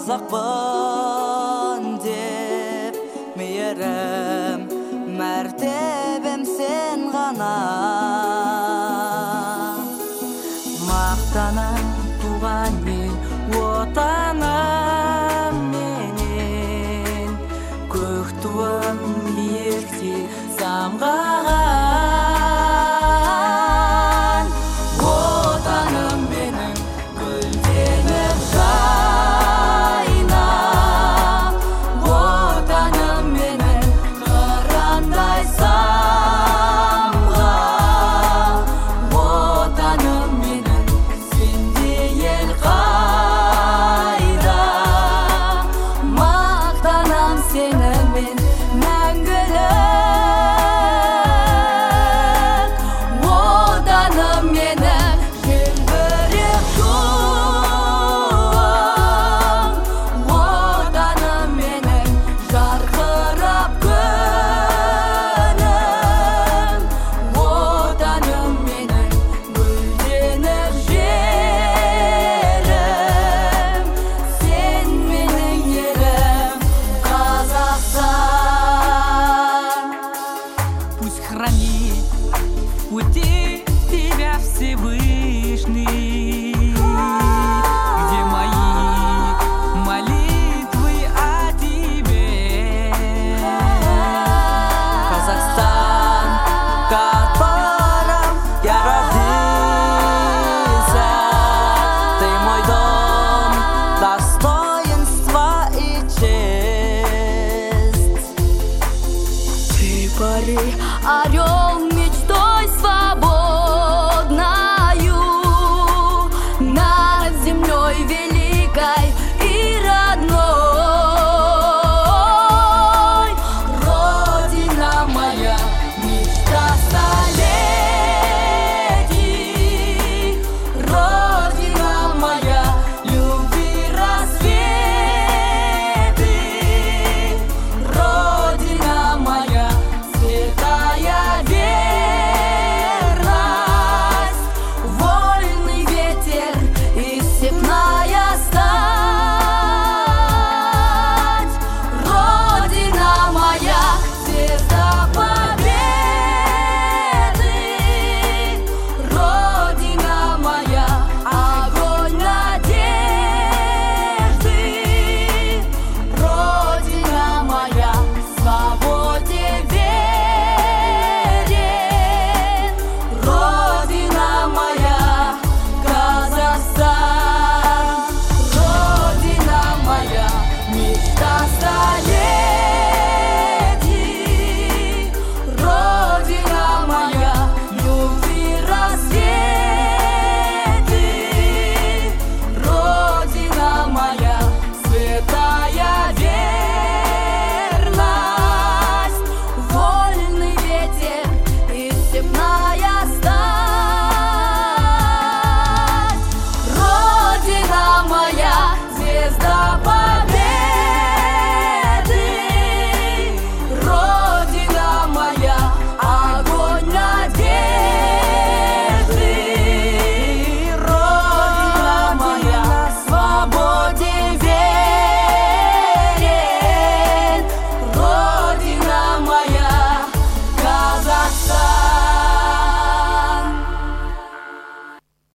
қазақпын деп мейірім мәртебем сен ғана. Мақтанам туған ел отаным менен, көк туым ерте самғаған. Отаным менің гүлденіп жайнап, отаным менің қырандай самғап, отаным менің сендей ел қайда. Мақтанам сенімен мәңгілік, отаным менің желбірек туым, отаным менің жарқырап күнім, отаным менің гүлденіп жерім, сен менің елім Қазақстан. Пусть хранит пути тебя Всевышний, где мои молитвы о тебе. Казахстан, в котором я родился, ты мой дом достоинства и честь. Ты пари, орел мечтой свободы.